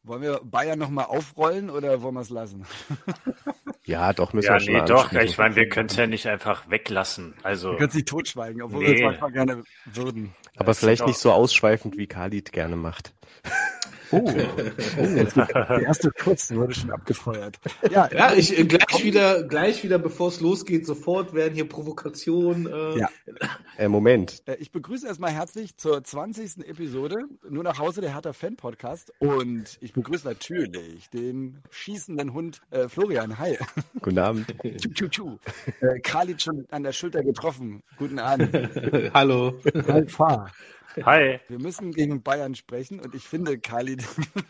Wollen wir Bayern nochmal aufrollen oder wollen wir es lassen? Ja, doch, müssen wir schon nee, doch. ansprechen. Ich meine, wir können es ja nicht einfach weglassen. Also, Wir können es nicht totschweigen, obwohl wir es manchmal gerne würden. Aber vielleicht nicht so ausschweifend, wie Khalid gerne macht. Jetzt der erste Kurz wurde schon abgefeuert. Ja, gleich wieder, bevor es losgeht, sofort werden hier Provokationen. Moment. Ich begrüße erstmal herzlich zur 20. Episode, nur nach Hause der Hertha Fan Podcast. Und ich begrüße natürlich den schießenden Hund Florian. Hi. Guten Abend. Khalid schon an der Schulter getroffen. Guten Abend. Hallo. Alpha. Hi. Wir müssen gegen Bayern sprechen und ich finde, Khalid,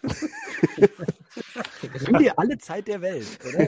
nimm dir alle Zeit der Welt, oder?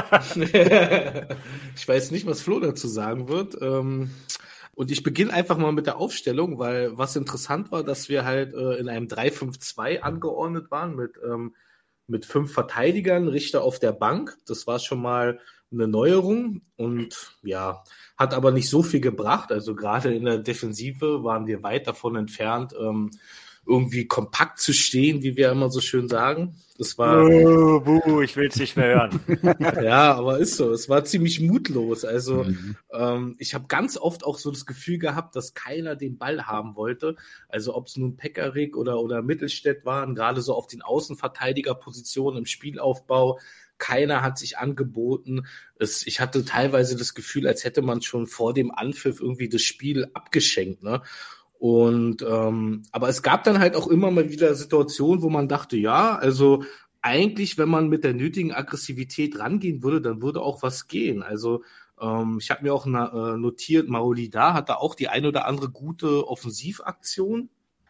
Ich weiß nicht, was Flo dazu sagen wird. Und ich beginne einfach mal mit der Aufstellung, weil was interessant war, dass wir halt in einem 3-5-2 angeordnet waren mit 5 Verteidigern, Richter auf der Bank. Das war schon mal eine Neuerung und ja, hat aber nicht so viel gebracht. Also gerade in der Defensive waren wir weit davon entfernt, irgendwie kompakt zu stehen, wie wir immer so schön sagen. Das war ich will es nicht mehr hören. Ja, aber ist so. Es war ziemlich mutlos. Also ich habe ganz oft auch so das Gefühl gehabt, dass keiner den Ball haben wollte. Also ob es nun Pekarik oder Mittelstädt waren, gerade so auf den Außenverteidigerpositionen im Spielaufbau. Keiner hat sich angeboten. Ich hatte teilweise das Gefühl, als hätte man schon vor dem Anpfiff irgendwie das Spiel abgeschenkt, ne? Und aber es gab dann halt auch immer mal wieder Situationen, wo man dachte, ja, also eigentlich, wenn man mit der nötigen Aggressivität rangehen würde, dann würde auch was gehen. Also ich habe mir auch notiert, Maolida hatte auch die ein oder andere gute Offensivaktion.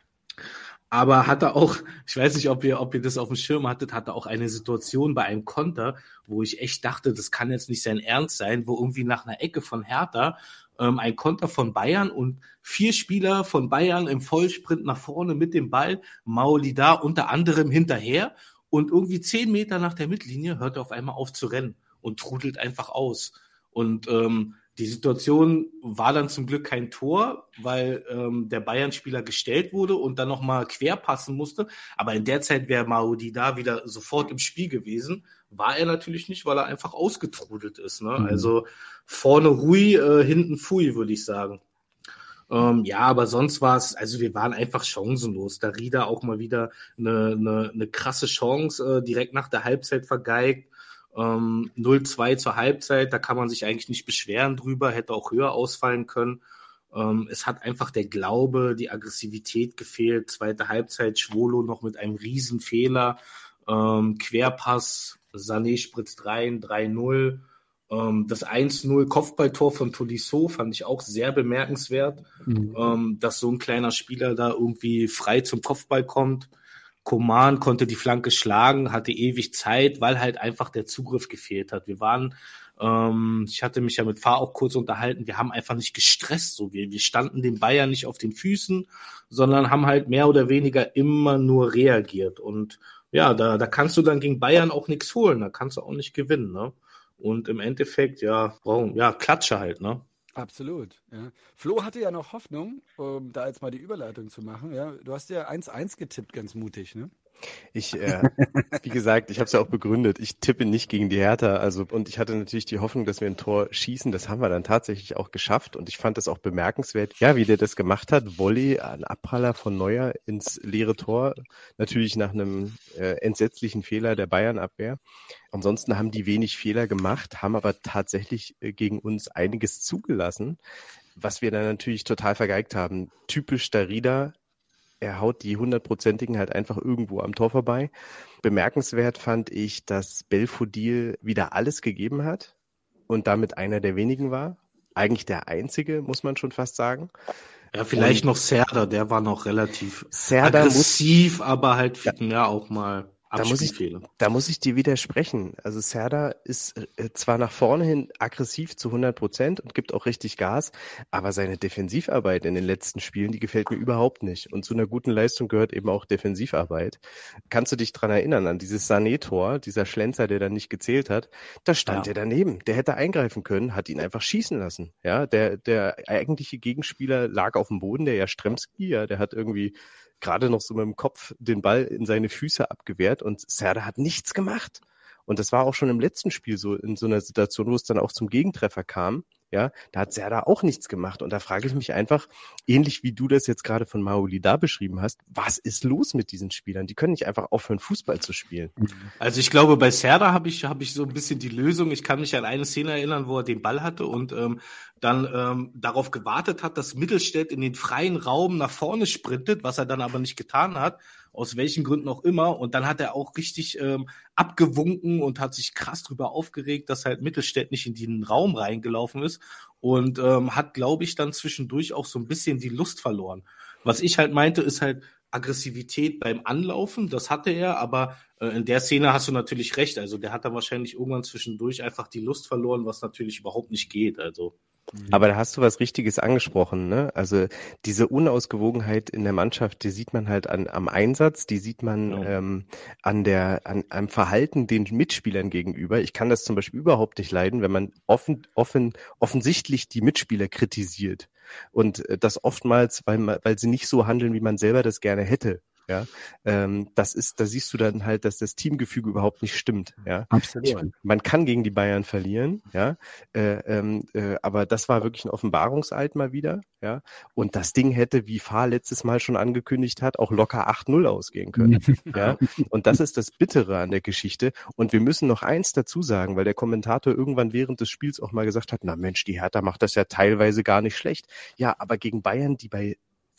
Aber hatte auch, ich weiß nicht, ob ihr das auf dem Schirm hattet, hatte auch eine Situation bei einem Konter, wo ich echt dachte, das kann jetzt nicht sein Ernst sein, wo irgendwie nach einer Ecke von Hertha ein Konter von Bayern und 4 Spieler von Bayern im Vollsprint nach vorne mit dem Ball, Maolida unter anderem hinterher und irgendwie 10 Meter nach der Mittellinie hört er auf einmal auf zu rennen und trudelt einfach aus. Und die Situation war dann zum Glück kein Tor, weil der Bayern-Spieler gestellt wurde und dann nochmal quer passen musste. Aber in der Zeit wäre Maolida wieder sofort im Spiel gewesen. War er natürlich nicht, weil er einfach ausgetrudelt ist. Ne? Also vorne Hui, hinten Pfui, würde ich sagen. Ja, aber sonst war es, also wir waren einfach chancenlos. Darida auch mal wieder eine krasse Chance direkt nach der Halbzeit vergeigt. 0-2 zur Halbzeit, da kann man sich eigentlich nicht beschweren drüber, hätte auch höher ausfallen können. Es hat einfach der Glaube, die Aggressivität gefehlt. Zweite Halbzeit, Schwolo noch mit einem Riesenfehler. Querpass, Sané spritzt rein, 3-0. Das 1-0 Kopfballtor von Tolisso fand ich auch sehr bemerkenswert, dass so ein kleiner Spieler da irgendwie frei zum Kopfball kommt. Coman konnte die Flanke schlagen, hatte ewig Zeit, weil halt einfach der Zugriff gefehlt hat. Wir waren, ich hatte mich ja mit Fahr auch kurz unterhalten, wir haben einfach nicht gestresst. So, wir standen den Bayern nicht auf den Füßen, sondern haben halt mehr oder weniger immer nur reagiert. Und ja, da kannst du dann gegen Bayern auch nichts holen, da kannst du auch nicht gewinnen, ne? Und im Endeffekt, Klatsche halt, ne? Absolut. Ja. Flo hatte ja noch Hoffnung, da jetzt mal die Überleitung zu machen. Ja. Du hast ja 1-1 getippt, ganz mutig, ne? Wie gesagt, ich habe es ja auch begründet. Ich tippe nicht gegen die Hertha. Und ich hatte natürlich die Hoffnung, dass wir ein Tor schießen. Das haben wir dann tatsächlich auch geschafft. Und ich fand das auch bemerkenswert, ja, wie der das gemacht hat. Volley, ein Abpraller von Neuer ins leere Tor. Natürlich nach einem entsetzlichen Fehler der Bayern-Abwehr. Ansonsten haben die wenig Fehler gemacht, haben aber tatsächlich gegen uns einiges zugelassen, was wir dann natürlich total vergeigt haben. Typisch Darida. Er haut die 100%igen halt einfach irgendwo am Tor vorbei. Bemerkenswert fand ich, dass Belfodil wieder alles gegeben hat und damit einer der wenigen war. Eigentlich der einzige, muss man schon fast sagen. Ja, vielleicht noch Serdar, der war noch relativ aggressiv, aber halt auch mal Abspielfehler. Da muss ich dir widersprechen. Also Serdar ist zwar nach vorne hin aggressiv zu 100% und gibt auch richtig Gas, aber seine Defensivarbeit in den letzten Spielen, die gefällt mir überhaupt nicht. Und zu einer guten Leistung gehört eben auch Defensivarbeit. Kannst du dich dran erinnern, an dieses Sané-Tor, dieser Schlenzer, der dann nicht gezählt hat? Da stand er daneben. Der hätte eingreifen können, hat ihn einfach schießen lassen. Ja, der eigentliche Gegenspieler lag auf dem Boden, der Jastremski, ja, der hat irgendwie gerade noch so mit dem Kopf den Ball in seine Füße abgewehrt und Serdar hat nichts gemacht. Und das war auch schon im letzten Spiel so, in so einer Situation, wo es dann auch zum Gegentreffer kam. Ja, da hat Serdar auch nichts gemacht. Und da frage ich mich einfach, ähnlich wie du das jetzt gerade von Maolida beschrieben hast, was ist los mit diesen Spielern? Die können nicht einfach aufhören, Fußball zu spielen. Also ich glaube, bei Serdar habe ich so ein bisschen die Lösung. Ich kann mich an eine Szene erinnern, wo er den Ball hatte und dann darauf gewartet hat, dass Mittelstädt in den freien Raum nach vorne sprintet, was er dann aber nicht getan hat, aus welchen Gründen auch immer. Und dann hat er auch richtig abgewunken und hat sich krass drüber aufgeregt, dass halt Mittelstädt nicht in den Raum reingelaufen ist und hat, glaube ich, dann zwischendurch auch so ein bisschen die Lust verloren. Was ich halt meinte, ist halt Aggressivität beim Anlaufen, das hatte er, aber in der Szene hast du natürlich recht. Also der hat dann wahrscheinlich irgendwann zwischendurch einfach die Lust verloren, was natürlich überhaupt nicht geht. Also Aber da hast du was Richtiges angesprochen, ne? Also diese Unausgewogenheit in der Mannschaft, die sieht man halt am Einsatz, die sieht man am Verhalten den Mitspielern gegenüber. Ich kann das zum Beispiel überhaupt nicht leiden, wenn man offensichtlich die Mitspieler kritisiert und das oftmals, weil sie nicht so handeln, wie man selber das gerne hätte. Ja, da siehst du dann halt, dass das Teamgefüge überhaupt nicht stimmt. Ja, Absolut. Man kann gegen die Bayern verlieren, ja, aber das war wirklich ein Offenbarungseid mal wieder, ja. Und das Ding hätte, wie Fahr letztes Mal schon angekündigt hat, auch locker 8-0 ausgehen können, ja. Und das ist das Bittere an der Geschichte. Und wir müssen noch eins dazu sagen, weil der Kommentator irgendwann während des Spiels auch mal gesagt hat, na Mensch, die Hertha macht das ja teilweise gar nicht schlecht. Ja, aber gegen Bayern, die bei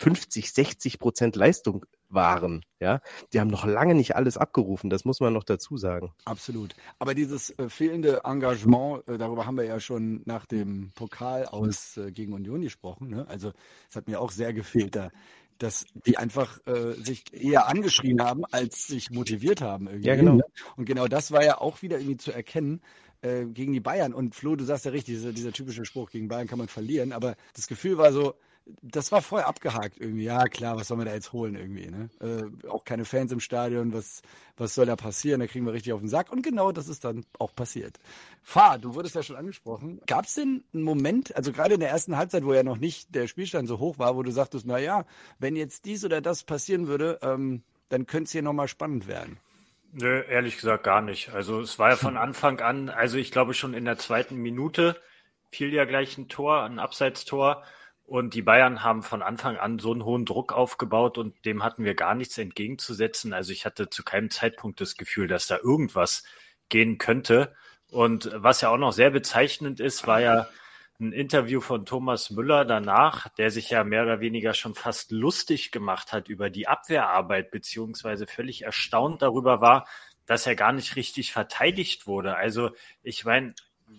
50-60% Leistung waren, ja, die haben noch lange nicht alles abgerufen, das muss man noch dazu sagen. Absolut. Aber dieses fehlende Engagement, darüber haben wir ja schon nach dem Pokal aus gegen Union gesprochen, ne? Also es hat mir auch sehr gefehlt, dass die einfach sich eher angeschrien haben, als sich motiviert haben irgendwie. Ja, genau. Und genau das war ja auch wieder irgendwie zu erkennen gegen die Bayern. Und Flo, du sagst ja richtig, dieser typische Spruch, gegen Bayern kann man verlieren, aber das Gefühl war so, das war voll abgehakt irgendwie. Ja, klar, was soll man da jetzt holen irgendwie, ne? Auch keine Fans im Stadion, was soll da passieren? Da kriegen wir richtig auf den Sack. Und genau das ist dann auch passiert. Fahr, du wurdest ja schon angesprochen. Gab es denn einen Moment, also gerade in der ersten Halbzeit, wo ja noch nicht der Spielstand so hoch war, wo du sagtest, na ja, wenn jetzt dies oder das passieren würde, dann könnte es hier nochmal spannend werden? Nö, ehrlich gesagt gar nicht. Also es war ja von Anfang an, also ich glaube schon in der zweiten Minute fiel ja gleich ein Tor, ein Abseitstor. Und die Bayern haben von Anfang an so einen hohen Druck aufgebaut und dem hatten wir gar nichts entgegenzusetzen. Also ich hatte zu keinem Zeitpunkt das Gefühl, dass da irgendwas gehen könnte. Und was ja auch noch sehr bezeichnend ist, war ja ein Interview von Thomas Müller danach, der sich ja mehr oder weniger schon fast lustig gemacht hat über die Abwehrarbeit, beziehungsweise völlig erstaunt darüber war, dass er gar nicht richtig verteidigt wurde. Also ich meine,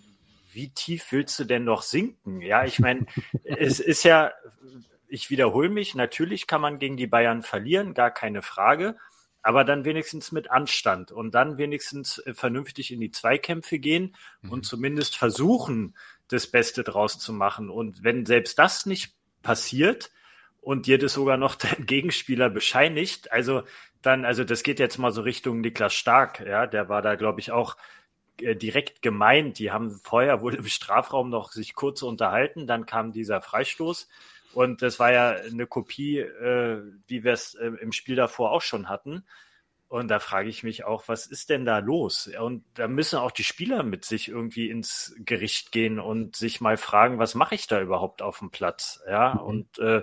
wie tief willst du denn noch sinken? Ja, ich meine, es ist ja, ich wiederhole mich, natürlich kann man gegen die Bayern verlieren, gar keine Frage, aber dann wenigstens mit Anstand und dann wenigstens vernünftig in die Zweikämpfe gehen und zumindest versuchen, das Beste draus zu machen. Und wenn selbst das nicht passiert und dir das sogar noch dein Gegenspieler bescheinigt, also das geht jetzt mal so Richtung Niklas Stark, ja, der war da, glaube ich, auch direkt gemeint. Die haben vorher wohl im Strafraum noch sich kurz unterhalten, dann kam dieser Freistoß und das war ja eine Kopie, wie wir es im Spiel davor auch schon hatten. Und da frage ich mich auch, was ist denn da los? Und da müssen auch die Spieler mit sich irgendwie ins Gericht gehen und sich mal fragen, was mache ich da überhaupt auf dem Platz? Ja, und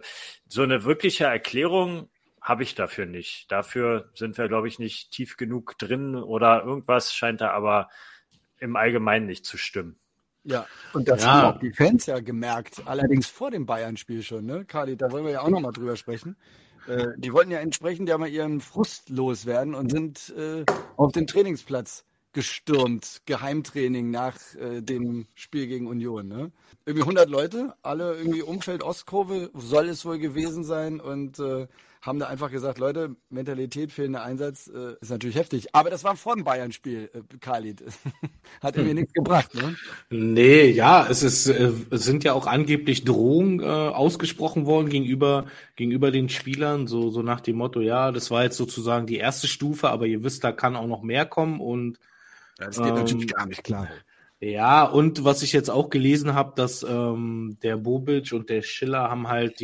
so eine wirkliche Erklärung habe ich dafür nicht. Dafür sind wir, glaube ich, nicht tief genug drin oder irgendwas scheint da aber im Allgemeinen nicht zu stimmen. Ja, und das haben auch die Fans ja gemerkt, allerdings vor dem Bayern-Spiel schon, ne? Khalid, da wollen wir ja auch nochmal drüber sprechen. Die wollten ja entsprechend ja mal ihren Frust loswerden und sind auf den Trainingsplatz gestürmt, Geheimtraining nach dem Spiel gegen Union, ne? Irgendwie 100 Leute, alle irgendwie Umfeld Ostkurve, soll es wohl gewesen sein und haben da einfach gesagt, Leute, Mentalität, fehlender Einsatz, ist natürlich heftig. Aber das war vor dem Bayern-Spiel, Khalid. Hat irgendwie nichts gebracht, ne? Nee, ja, es sind ja auch angeblich Drohungen ausgesprochen worden gegenüber den Spielern, so nach dem Motto, ja, das war jetzt sozusagen die erste Stufe, aber ihr wisst, da kann auch noch mehr kommen und ja, das geht natürlich gar nicht klar. Ja, und was ich jetzt auch gelesen habe, dass der Bobic und der Schiller haben halt die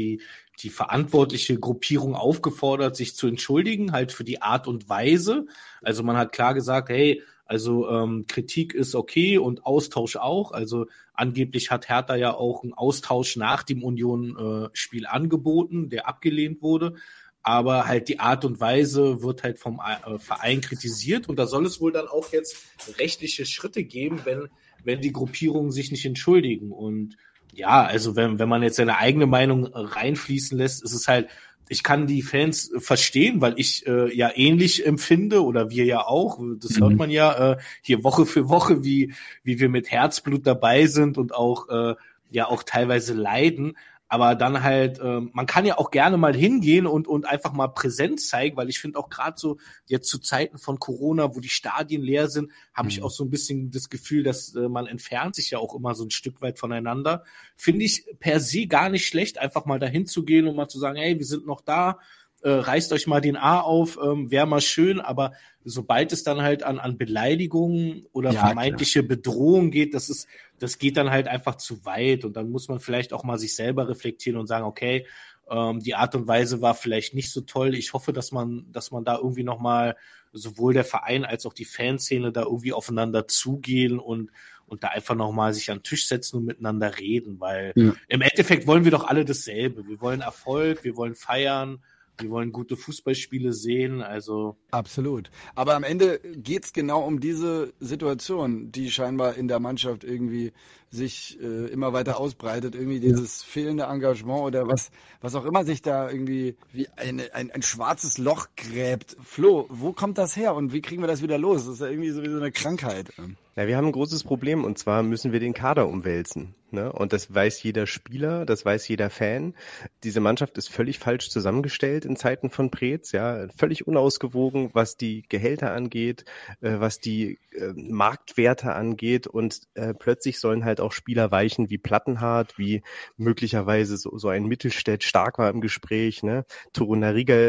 die verantwortliche Gruppierung aufgefordert, sich zu entschuldigen, halt für die Art und Weise. Also man hat klar gesagt, hey, also Kritik ist okay und Austausch auch. Also angeblich hat Hertha ja auch einen Austausch nach dem Union-Spiel angeboten, der abgelehnt wurde. Aber halt die Art und Weise wird halt vom Verein kritisiert. Und da soll es wohl dann auch jetzt rechtliche Schritte geben, wenn die Gruppierungen sich nicht entschuldigen. Und ja, also wenn man jetzt seine eigene Meinung reinfließen lässt, ist es halt, ich kann die Fans verstehen, weil ich ja ähnlich empfinde oder wir ja auch. Das hört man ja hier Woche für Woche, wie wir mit Herzblut dabei sind und auch ja auch teilweise leiden. Aber dann halt, man kann ja auch gerne mal hingehen und einfach mal Präsenz zeigen, weil ich finde auch gerade so jetzt zu Zeiten von Corona, wo die Stadien leer sind, habe ich auch so ein bisschen das Gefühl, dass man entfernt sich ja auch immer so ein Stück weit voneinander. Finde ich per se gar nicht schlecht, einfach mal dahin zu gehen und mal zu sagen, hey, wir sind noch da, reißt euch mal den A auf, wäre mal schön, aber sobald es dann halt an Beleidigungen oder vermeintliche Bedrohung geht, das geht dann halt einfach zu weit und dann muss man vielleicht auch mal sich selber reflektieren und sagen, okay, die Art und Weise war vielleicht nicht so toll. Ich hoffe, dass man da irgendwie nochmal sowohl der Verein als auch die Fanszene da irgendwie aufeinander zugehen und da einfach nochmal sich an den Tisch setzen und miteinander reden, weil im Endeffekt wollen wir doch alle dasselbe. Wir wollen Erfolg, wir wollen feiern, wir wollen gute Fußballspiele sehen, also. Absolut. Aber am Ende geht's genau um diese Situation, die scheinbar in der Mannschaft irgendwie sich immer weiter ausbreitet. Irgendwie dieses fehlende Engagement oder was auch immer sich da irgendwie wie ein schwarzes Loch gräbt. Flo, wo kommt das her und wie kriegen wir das wieder los? Das ist ja irgendwie sowieso eine Krankheit. Ja, wir haben ein großes Problem und zwar müssen wir den Kader umwälzen. Ne? Und das weiß jeder Spieler, das weiß jeder Fan. Diese Mannschaft ist völlig falsch zusammengestellt in Zeiten von Preetz, ja, völlig unausgewogen, was die Gehälter angeht, was die Marktwerte angeht und plötzlich sollen halt auch Spieler weichen wie Plattenhardt, wie möglicherweise so ein Mittelstädt. Stark war im Gespräch, ne? Torunariga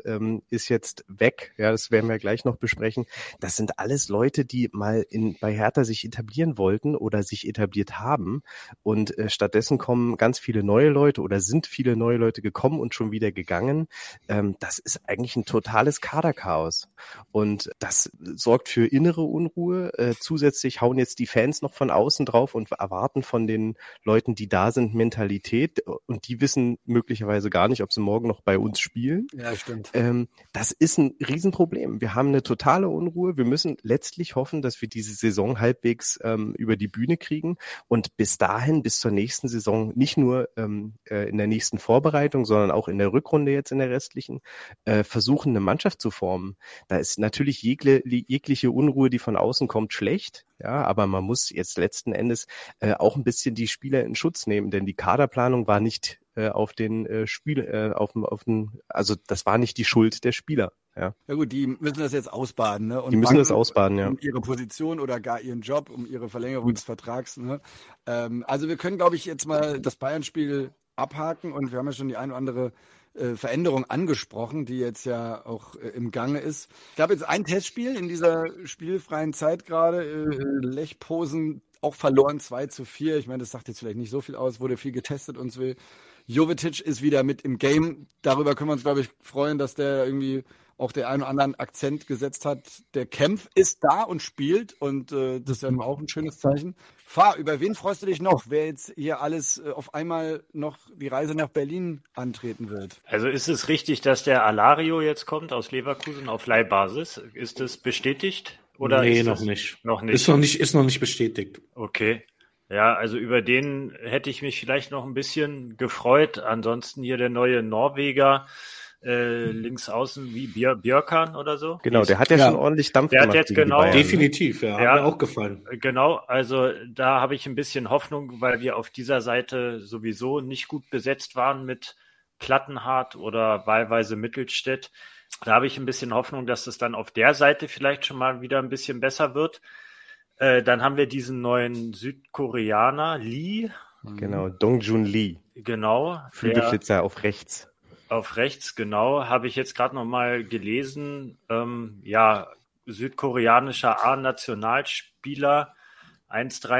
ist jetzt weg, ja, das werden wir gleich noch besprechen. Das sind alles Leute, die mal bei Hertha sich etablieren wollten oder sich etabliert haben und stattdessen kommen ganz viele neue Leute oder sind viele neue Leute gekommen und schon wieder gegangen. Das ist eigentlich ein totales Kaderchaos und das sorgt für innere Unruhe. Zusätzlich hauen jetzt die Fans noch von außen drauf und erwarten von den Leuten, die da sind, Mentalität und die wissen möglicherweise gar nicht, ob sie morgen noch bei uns spielen. Ja, stimmt. Das ist ein Riesenproblem. Wir haben eine totale Unruhe. Wir müssen letztlich hoffen, dass wir diese Saison halbwegs über die Bühne kriegen und bis dahin, bis zur nächsten Saison, nicht nur in der nächsten Vorbereitung, sondern auch in der Rückrunde jetzt in der restlichen, versuchen, eine Mannschaft zu formen. Da ist natürlich jegliche Unruhe, die von außen kommt, schlecht. Ja, aber man muss jetzt letzten Endes auch ein bisschen die Spieler in Schutz nehmen, denn die Kaderplanung war nicht auf den also das war nicht die Schuld der Spieler. Ja. Ja gut, die müssen das jetzt ausbaden, ne? Und die müssen das ausbaden, ja. Um ihre Position oder gar ihren Job, um ihre Verlängerung des Vertrags. Ne? Also wir können, glaube ich, jetzt mal das Bayern-Spiel abhaken und wir haben ja schon die ein oder andere Veränderung angesprochen, die jetzt ja auch im Gange ist. Es gab jetzt ein Testspiel in dieser spielfreien Zeit gerade. Lech Posen auch verloren 2-4. Ich meine, das sagt jetzt vielleicht nicht so viel aus, wurde viel getestet und so. Jovetic ist wieder mit im Game. Darüber können wir uns, glaube ich, freuen, dass der irgendwie auch der einen oder anderen Akzent gesetzt hat. Der Kempf ist da und spielt und das ist ja auch ein schönes Zeichen. Über wen freust du dich noch, wer jetzt hier alles auf einmal noch die Reise nach Berlin antreten wird? Also ist es richtig, dass der Alario jetzt kommt aus Leverkusen auf Leihbasis? Ist das bestätigt? Oder nee, ist noch das nicht. Noch nicht. Ist noch nicht bestätigt. Okay. Ja, also über den hätte ich mich vielleicht noch ein bisschen gefreut. Ansonsten hier der neue Norweger, links außen wie Björkan oder so. Genau, der hat ja schon ordentlich Dampf gemacht. Jetzt genau, definitiv, ja, hat mir auch gefallen. Genau, also da habe ich ein bisschen Hoffnung, weil wir auf dieser Seite sowieso nicht gut besetzt waren mit Plattenhardt oder wahlweise Mittelstädt. Da habe ich ein bisschen Hoffnung, dass es dann auf der Seite vielleicht schon mal wieder ein bisschen besser wird. Dann haben wir diesen neuen Südkoreaner, Lee. Genau, Dongjun Lee. Genau. Flügelflitzer auf rechts. Auf rechts, genau. Habe ich jetzt gerade noch mal gelesen. Südkoreanischer A-Nationalspieler,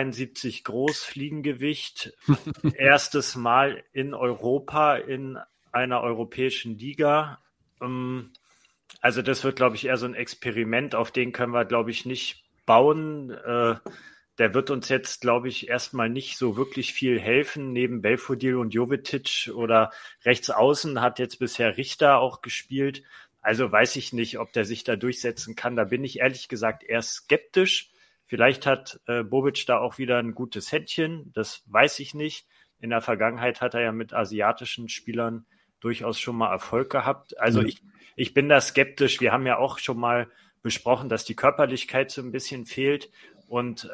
1,73 groß, Fliegengewicht. Erstes Mal in Europa in einer europäischen Liga. Also das wird, glaube ich, eher so ein Experiment, auf den können wir, glaube ich, nicht bauen. Der wird uns jetzt, glaube ich, erstmal nicht so wirklich viel helfen. Neben Belfodil und Jovetic oder rechts außen hat jetzt bisher Richter auch gespielt. Also weiß ich nicht, ob der sich da durchsetzen kann. Da bin ich ehrlich gesagt eher skeptisch. Vielleicht hat Bobic da auch wieder ein gutes Händchen. Das weiß ich nicht. In der Vergangenheit hat er ja mit asiatischen Spielern durchaus schon mal Erfolg gehabt. Also ich bin da skeptisch. Wir haben ja auch schon mal besprochen, dass die Körperlichkeit so ein bisschen fehlt. Und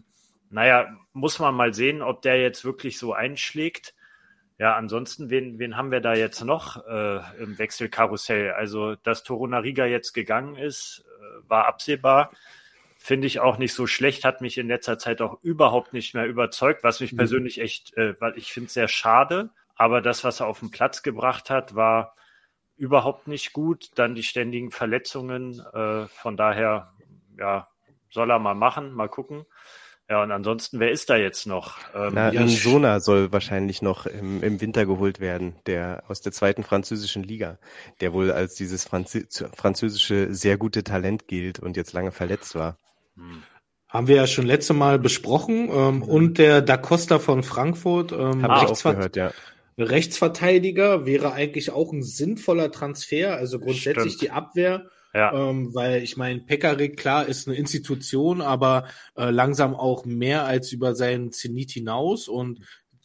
muss man mal sehen, ob der jetzt wirklich so einschlägt. Ja, ansonsten, wen haben wir da jetzt noch im Wechselkarussell? Also, dass Torunariga jetzt gegangen ist, war absehbar. Finde ich auch nicht so schlecht, hat mich in letzter Zeit auch überhaupt nicht mehr überzeugt, was mich persönlich echt, weil ich finde es sehr schade. Aber das, was er auf den Platz gebracht hat, war überhaupt nicht gut. Dann die ständigen Verletzungen. Von daher, ja, soll er mal machen, mal gucken. Ja, und ansonsten, wer ist da jetzt noch? Sona soll wahrscheinlich noch im Winter geholt werden, der aus der 2. französischen Liga, der wohl als dieses französische sehr gute Talent gilt und jetzt lange verletzt war. Haben wir ja schon letzte Mal besprochen. Und der Da Costa von Frankfurt, Rechtsverteidiger, wäre eigentlich auch ein sinnvoller Transfer, also grundsätzlich die Abwehr. Ja. Weil ich meine, Pekarik, klar, ist eine Institution, aber langsam auch mehr als über seinen Zenit hinaus und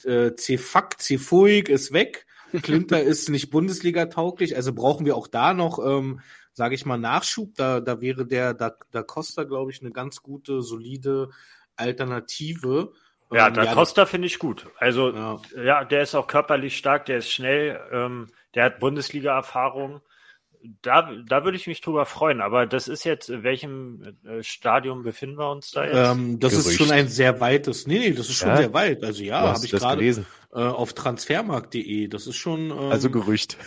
Cefuig ist weg, Klinter ist nicht Bundesliga-tauglich, also brauchen wir auch da noch, sage ich mal, Nachschub. Da wäre der Da Costa, glaube ich, eine ganz gute, solide Alternative. Ja, Da Costa finde ich gut. Also ja, der ist auch körperlich stark, der ist schnell, der hat Bundesliga-Erfahrung. Da würde ich mich drüber freuen, aber das ist jetzt, in welchem Stadium befinden wir uns da jetzt? Das Gerücht. Ist schon ein sehr weites, das ist schon sehr weit, also habe ich gerade gelesen. Auf transfermarkt.de, das ist schon... also Gerücht.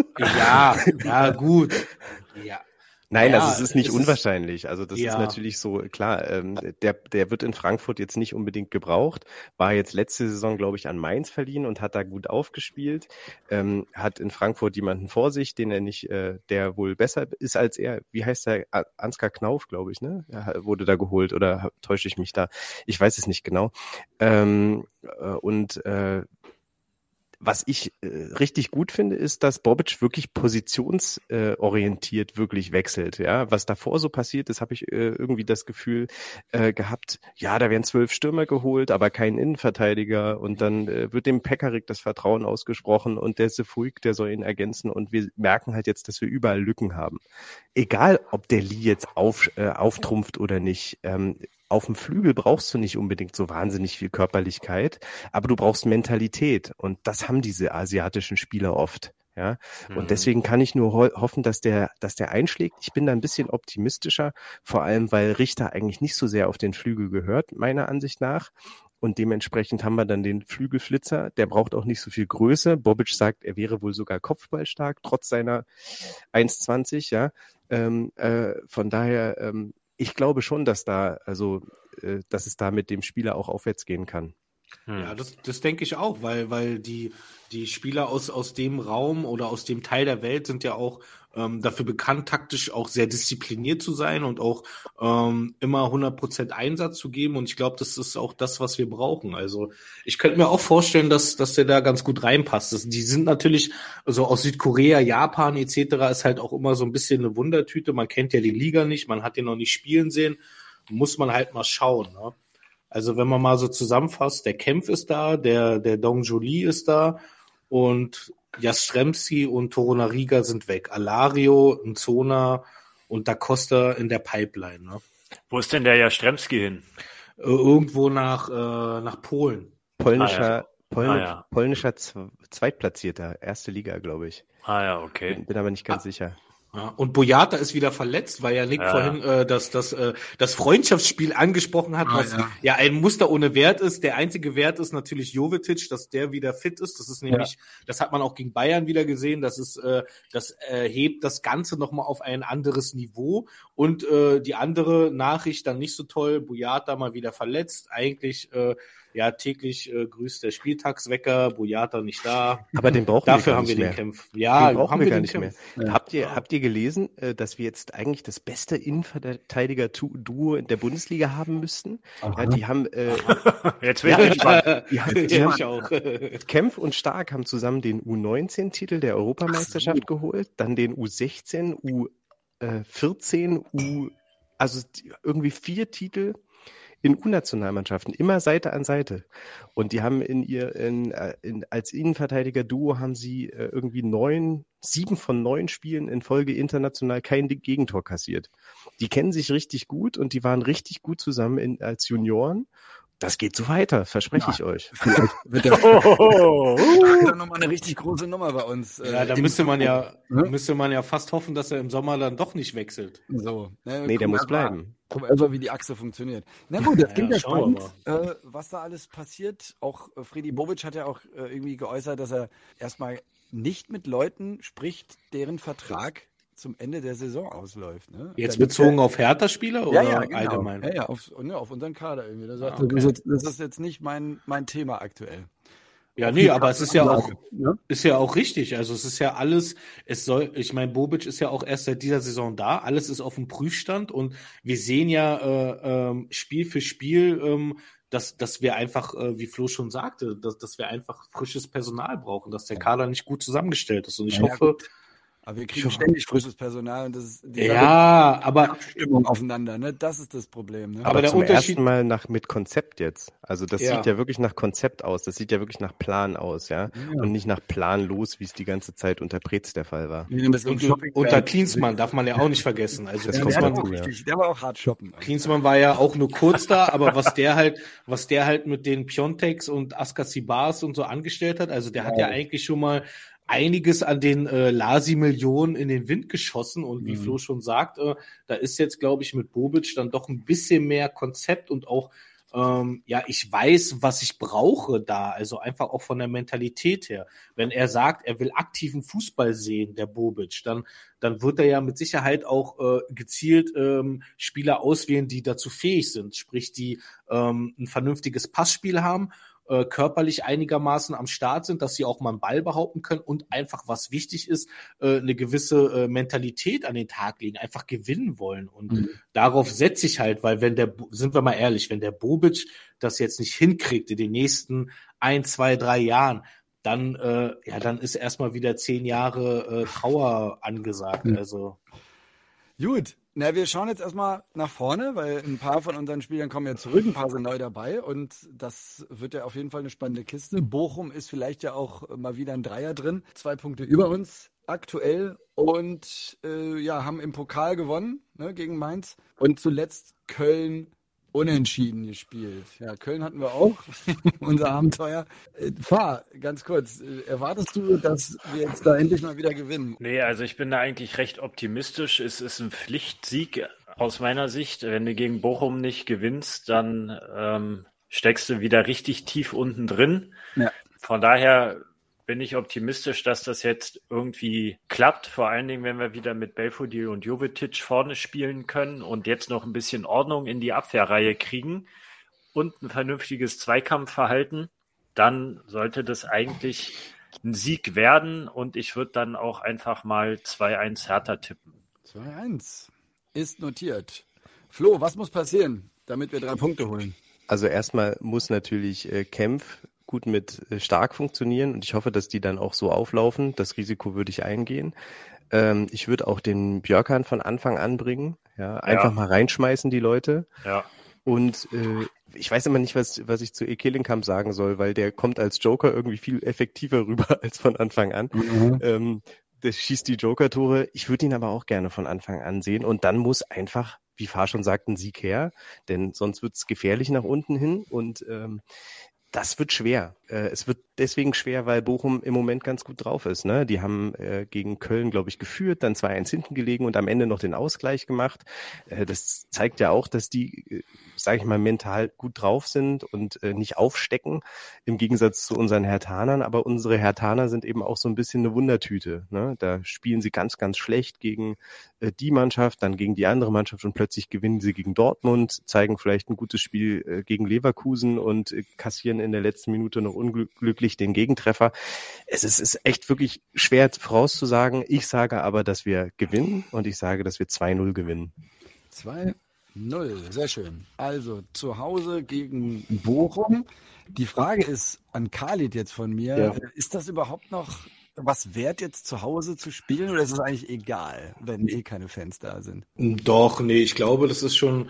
ja, gut. Ja. Nein, also es ist nicht unwahrscheinlich. Also das ist natürlich so, klar, der wird in Frankfurt jetzt nicht unbedingt gebraucht, war jetzt letzte Saison, glaube ich, an Mainz verliehen und hat da gut aufgespielt, hat in Frankfurt jemanden vor sich, den er nicht, der wohl besser ist als er. Wie heißt der? Ansgar Knauf, glaube ich, ne? Er wurde da geholt oder täusche ich mich da? Ich weiß es nicht genau. Was ich richtig gut finde, ist, dass Bobic wirklich positionsorientiert wirklich wechselt. Ja, was davor so passiert ist, habe ich irgendwie das Gefühl gehabt, ja, da werden 12 Stürmer geholt, aber kein Innenverteidiger und dann wird dem Pekarik das Vertrauen ausgesprochen und der Cefuig, der soll ihn ergänzen und wir merken halt jetzt, dass wir überall Lücken haben. Egal, ob der Lee jetzt auftrumpft oder nicht, auf dem Flügel brauchst du nicht unbedingt so wahnsinnig viel Körperlichkeit, aber du brauchst Mentalität und das haben diese asiatischen Spieler oft. Ja, und deswegen kann ich nur hoffen, dass der einschlägt. Ich bin da ein bisschen optimistischer, vor allem, weil Richter eigentlich nicht so sehr auf den Flügel gehört, meiner Ansicht nach. Und dementsprechend haben wir dann den Flügelflitzer, der braucht auch nicht so viel Größe. Bobic sagt, er wäre wohl sogar kopfballstark, trotz seiner 1,20, ja. Von daher, ich glaube schon, dass dass es da mit dem Spieler auch aufwärts gehen kann. Ja, das denke ich auch, weil die Spieler aus dem Raum oder aus dem Teil der Welt sind ja auch dafür bekannt, taktisch auch sehr diszipliniert zu sein und auch immer 100% Einsatz zu geben. Und ich glaube, das ist auch das, was wir brauchen. Also ich könnte mir auch vorstellen, dass der da ganz gut reinpasst. Die sind natürlich, also aus Südkorea, Japan etc. ist halt auch immer so ein bisschen eine Wundertüte. Man kennt ja die Liga nicht, man hat den noch nicht spielen sehen. Muss man halt mal schauen, ne? Also wenn man mal so zusammenfasst, der Kempf ist da, der Dong Jolie ist da und Jastrzębski und Torunariga sind weg. Alario, Nzona und Da Costa in der Pipeline. Ne? Wo ist denn der Jastrzębski hin? Irgendwo nach Polen. Polnischer Zweitplatzierter, erste Liga, glaube ich. Ah ja, okay. Bin aber nicht ganz sicher. Ja, und Boyata ist wieder verletzt, weil ja Nick vorhin das Freundschaftsspiel angesprochen hat, was ein Muster ohne Wert ist. Der einzige Wert ist natürlich Jovetic, dass der wieder fit ist. Das ist nämlich, das hat man auch gegen Bayern wieder gesehen. Das hebt das Ganze nochmal auf ein anderes Niveau. Und die andere Nachricht dann nicht so toll, Boyata mal wieder verletzt. Eigentlich ja, täglich grüßt der Spieltagswecker, Boyata nicht da. Aber den brauchen Dafür wir haben wir nicht den mehr. Kämpf. Ja, Den brauchen haben wir wir gar den nicht mehr. Kämpf. Ja. Habt ihr gelesen, dass wir jetzt eigentlich das beste Innenverteidiger-Duo in der Bundesliga haben müssten? Ja, die haben Jetzt bin ich gespannt. Ich auch. Kempf und Stark haben zusammen den U19-Titel der Europameisterschaft geholt, dann den U16, U14, also irgendwie 4 Titel in U-Nationalmannschaften, immer Seite an Seite. Und die haben als Innenverteidiger-Duo haben sie irgendwie 7 von 9 Spielen in Folge international kein Gegentor kassiert. Die kennen sich richtig gut und die waren richtig gut zusammen als Junioren. Das geht so weiter, verspreche ich euch. Vielleicht wird der dann nochmal eine richtig große Nummer bei uns. Ja, da müsste man ja fast hoffen, dass er im Sommer dann doch nicht wechselt. So. Nee, der muss bleiben. Guck mal, wie die Achse funktioniert. Na gut, das klingt ja spannend, was da alles passiert. Auch Fredi Bobic hat ja auch irgendwie geäußert, dass er erstmal nicht mit Leuten spricht, deren Vertrag zum Ende der Saison ausläuft. Ne? Jetzt bezogen auf Hertha-Spieler oder genau. allgemein? Ja, auf unseren Kader irgendwie. Das ist jetzt nicht mein Thema aktuell. Ja, nee, aber es ist ja auch richtig. Also es ist ja alles, ich meine, Bobic ist ja auch erst seit dieser Saison da. Alles ist auf dem Prüfstand und wir sehen ja Spiel für Spiel, dass wir einfach, wie Flo schon sagte, dass wir einfach frisches Personal brauchen, dass der Kader nicht gut zusammengestellt ist. Und ich hoffe. Aber wir kriegen ständig frisches Personal und das ist aber Abstimmung aufeinander, ne? Das ist das Problem. Ne? Aber der zum ersten Mal mit Konzept jetzt. Also das sieht ja wirklich nach Konzept aus. Das sieht ja wirklich nach Plan aus, ja. Und nicht nach planlos, wie es die ganze Zeit unter Preetz der Fall war. Und unter Klinsmann darf man ja auch nicht vergessen. Also der war auch hart shoppen. Klinsmann war ja auch nur kurz da, aber was der halt mit den Piontecs und Askasibars und so angestellt hat, also der hat ja eigentlich schon mal einiges an den Lasi-Millionen in den Wind geschossen und wie Flo schon sagt, da ist jetzt, glaube ich, mit Bobic dann doch ein bisschen mehr Konzept und auch, ich weiß, was ich brauche da, also einfach auch von der Mentalität her. Wenn er sagt, er will aktiven Fußball sehen, der Bobic, dann wird er ja mit Sicherheit auch gezielt Spieler auswählen, die dazu fähig sind, sprich, die ein vernünftiges Passspiel haben, körperlich einigermaßen am Start sind, dass sie auch mal einen Ball behaupten können und einfach, was wichtig ist, eine gewisse Mentalität an den Tag legen, einfach gewinnen wollen. Und darauf setze ich halt, weil sind wir mal ehrlich, wenn der Bobic das jetzt nicht hinkriegt in den nächsten 1, 2, 3 Jahren, dann ist erstmal wieder 10 Jahre Trauer angesagt. Also gut. Na, wir schauen jetzt erstmal nach vorne, weil ein paar von unseren Spielern kommen ja zurück, ein paar sind neu dabei und das wird ja auf jeden Fall eine spannende Kiste. Bochum ist vielleicht ja auch mal wieder ein Dreier drin, 2 Punkte über uns aktuell und haben im Pokal gewonnen, ne, gegen Mainz und zuletzt Köln unentschieden gespielt. Ja, Köln hatten wir auch, unser Abenteuer. Ganz kurz, erwartest du, dass wir jetzt da endlich mal wieder gewinnen? Nee, also ich bin da eigentlich recht optimistisch. Es ist ein Pflichtsieg aus meiner Sicht. Wenn du gegen Bochum nicht gewinnst, dann steckst du wieder richtig tief unten drin. Ja. Von daher bin ich optimistisch, dass das jetzt irgendwie klappt. Vor allen Dingen, wenn wir wieder mit Belfodil und Jovetic vorne spielen können und jetzt noch ein bisschen Ordnung in die Abwehrreihe kriegen und ein vernünftiges Zweikampfverhalten, dann sollte das eigentlich ein Sieg werden und ich würde dann auch einfach mal 2-1 Hertha tippen. 2-1 ist notiert. Flo, was muss passieren, damit wir 3 Punkte holen? Also erstmal muss natürlich Kempf gut mit Stark funktionieren und ich hoffe, dass die dann auch so auflaufen. Das Risiko würde ich eingehen. Ich würde auch den Björkan von Anfang an bringen. Ja, einfach mal reinschmeißen, die Leute. Ja. Und ich weiß immer nicht, was ich zu Ekelenkamp sagen soll, weil der kommt als Joker irgendwie viel effektiver rüber als von Anfang an. Der schießt die Joker-Tore. Ich würde ihn aber auch gerne von Anfang an sehen. Und dann muss einfach, wie Fahr schon sagt, ein Sieg her. Denn sonst wird es gefährlich nach unten hin. Und das wird schwer. Der deswegen schwer, weil Bochum im Moment ganz gut drauf ist. Ne? Die haben gegen Köln, glaube ich, geführt, dann 2-1 hinten gelegen und am Ende noch den Ausgleich gemacht. Das zeigt ja auch, dass die, sage ich mal, mental gut drauf sind und nicht aufstecken, im Gegensatz zu unseren Herthanern. Aber unsere Herthaner sind eben auch so ein bisschen eine Wundertüte. Ne? Da spielen sie ganz, ganz schlecht gegen die Mannschaft, dann gegen die andere Mannschaft und plötzlich gewinnen sie gegen Dortmund, zeigen vielleicht ein gutes Spiel gegen Leverkusen und kassieren in der letzten Minute noch unglücklich den Gegentreffer. Es ist echt wirklich schwer vorauszusagen. Ich sage aber, dass wir gewinnen und ich sage, dass wir 2-0 gewinnen. 2-0, sehr schön. Also zu Hause gegen Bochum. Die Frage ist an Khalid jetzt von mir, ist das überhaupt noch was wert, jetzt zu Hause zu spielen, oder ist es eigentlich egal, wenn keine Fans da sind? Doch, nee, ich glaube, das ist schon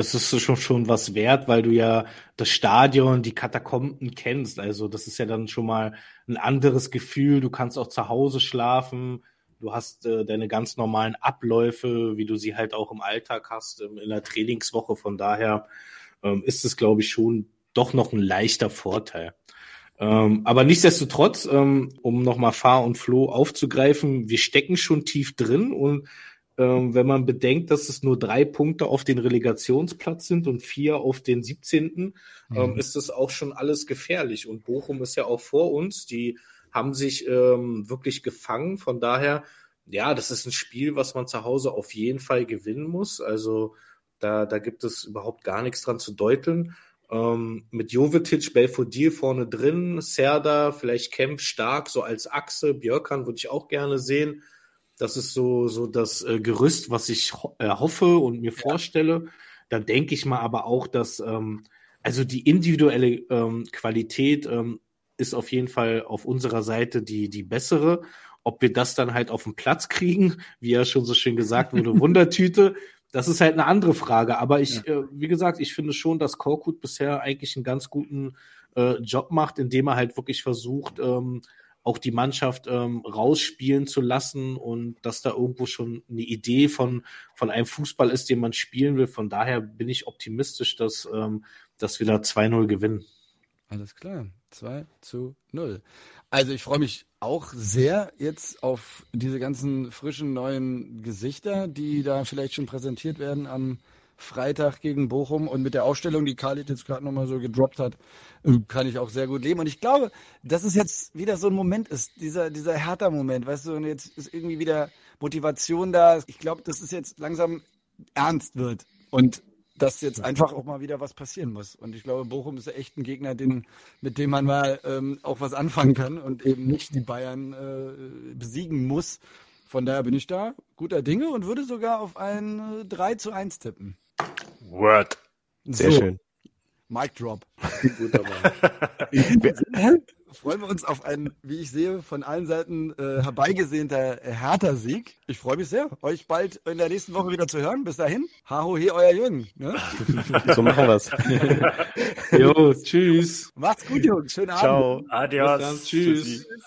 was wert, weil du ja das Stadion, die Katakomben kennst. Also das ist ja dann schon mal ein anderes Gefühl. Du kannst auch zu Hause schlafen. Du hast deine ganz normalen Abläufe, wie du sie halt auch im Alltag hast, in der Trainingswoche. Von daher ist es, glaube ich, schon doch noch ein leichter Vorteil. Aber nichtsdestotrotz, um nochmal Fahr und Flo aufzugreifen, wir stecken schon tief drin und wenn man bedenkt, dass es nur 3 Punkte auf den Relegationsplatz sind und 4 auf den 17., ist das auch schon alles gefährlich. Und Bochum ist ja auch vor uns, die haben sich wirklich gefangen. Von daher, ja, das ist ein Spiel, was man zu Hause auf jeden Fall gewinnen muss. Also da gibt es überhaupt gar nichts dran zu deuteln. Mit Jovetic, Belfodil vorne drin, Serdar, vielleicht Kempf stark, so als Achse, Björkan würde ich auch gerne sehen. Das ist so das Gerüst, was ich hoffe und mir vorstelle. Da denke ich mal aber auch, dass also die individuelle Qualität ist auf jeden Fall auf unserer Seite die bessere. Ob wir das dann halt auf den Platz kriegen, wie ja schon so schön gesagt wurde, Wundertüte, das ist halt eine andere Frage. Aber wie gesagt, ich finde schon, dass Korkut bisher eigentlich einen ganz guten Job macht, indem er halt wirklich versucht, auch die Mannschaft rausspielen zu lassen und dass da irgendwo schon eine Idee von einem Fußball ist, den man spielen will. Von daher bin ich optimistisch, dass wir da 2-0 gewinnen. Alles klar, 2-0. Also ich freue mich auch sehr jetzt auf diese ganzen frischen neuen Gesichter, die da vielleicht schon präsentiert werden am Freitag gegen Bochum, und mit der Aufstellung, die Khalid jetzt gerade nochmal so gedroppt hat, kann ich auch sehr gut leben. Und ich glaube, dass es jetzt wieder so ein Moment ist, dieser Hertha-Moment, weißt du, und jetzt ist irgendwie wieder Motivation da. Ich glaube, dass es jetzt langsam ernst wird und dass jetzt einfach auch mal wieder was passieren muss. Und ich glaube, Bochum ist echt ein Gegner, mit dem man mal auch was anfangen kann und eben nicht die Bayern besiegen muss. Von daher bin ich da guter Dinge und würde sogar auf ein 3-1 tippen. Word. Sehr schön. Mic Drop. Guter Mann. Freuen wir uns auf einen, wie ich sehe, von allen Seiten herbeigesehnter Hertha-Sieg. Ich freue mich sehr, euch bald in der nächsten Woche wieder zu hören. Bis dahin, Haho, he, euer Jürgen. Ne? So machen wir's. Jo, tschüss. Macht's gut, Jungs. Schönen Abend. Ciao. Adios. Bis dann. Tschüss.